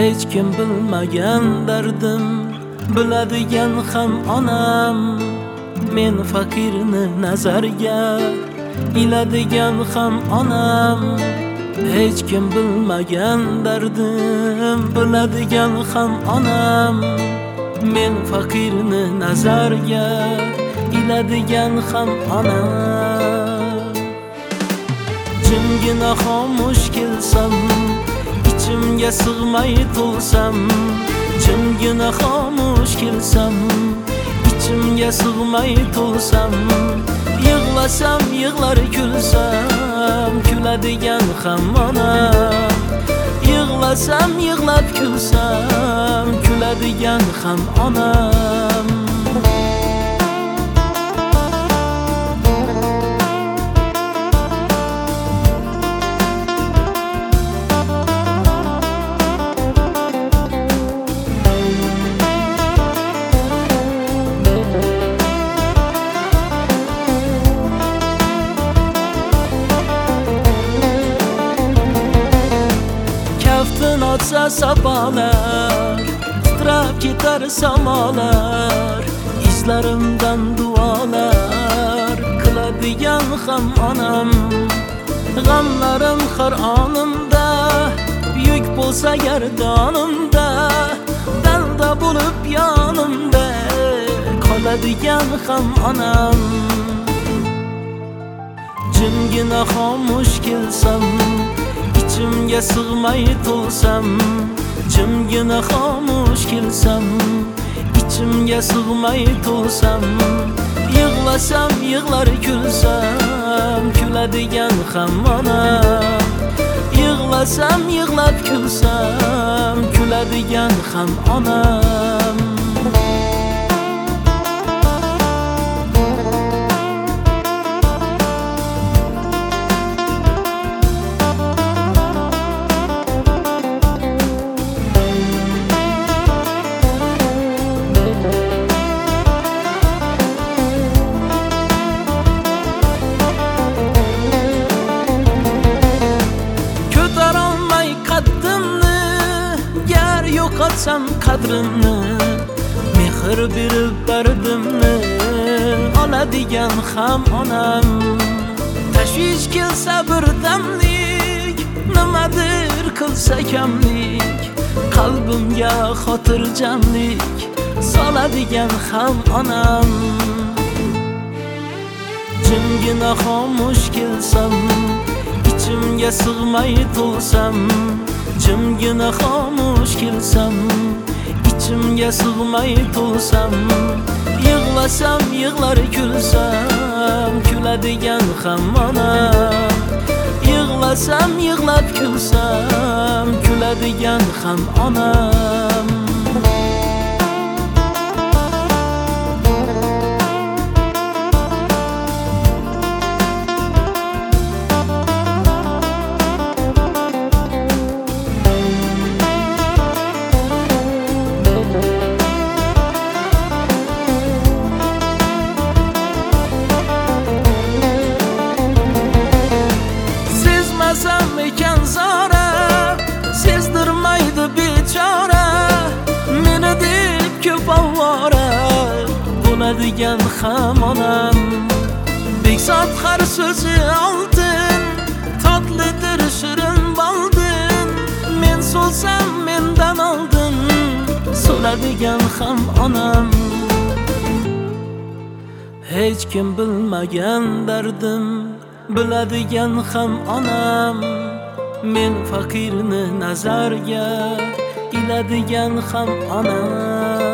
hech kim bilmagan dardim, biladigan ham onam. Men faqirni nazarga iladigan ham onam. Hech kim bilmagan dardim, biladigan ham onam. Men faqirni nazarga iladigan ham onam. Jimgina xomush kelsam, ichimga sig'may to'lsam. Jimgina xomush kelsam, ichimga sig'may to'lsam. Yig'lasam, yig'lar kulsam, kuladigan ham onam. Yig'lasam, yig'lab kulsam, kuladigan ham onam. Otsa sapalar, titrab ketar samolar. Izlarimdan duolar qiladigan ham onam. G'amlarim har onimda, yuk bo'lsa gardonimda. Dalda bo'lib yonimda qoladigan ham onam. Jimgina xomush kelsam, ichimga sig'may to'lsam. Jimgina xomush kelsam, ichimga sig'may to'lsam. Yig'lasam, yig'lar kulsam, kuladigan ham onam. Yig'lasam, yig'lab kulsam, kuladigan ham onam. Yo'qotsam qadrimni, mehr berib dardimni oladigan ham onam. Tashvish kelsa birdamlik, nimadir qilsa kamlik. Qalbimga xotirjamlik soladigan ham onam. Jimgina xomush kelsam, ichimga sig'may to'lsam. Jimgina xomush kelsam, ichimga sig'may to'lsam. Yig'lasam, yig'lar kulsam, kuladigan ham onam. Yig'lasam, yig'lab kulsam, kuladigan ham onam. Sezdirmaydi bechora, meni deb ko'p avvora bo'ladigan ham onam. Bekzod har so'zi oltin, totlidir shirin boldin. Men so'lsam mendan oldin so'ladigan ham onam. Hech kim bilmagan dardim, biladigan ham onam. Men faqirni nazarga iladigan ham onam.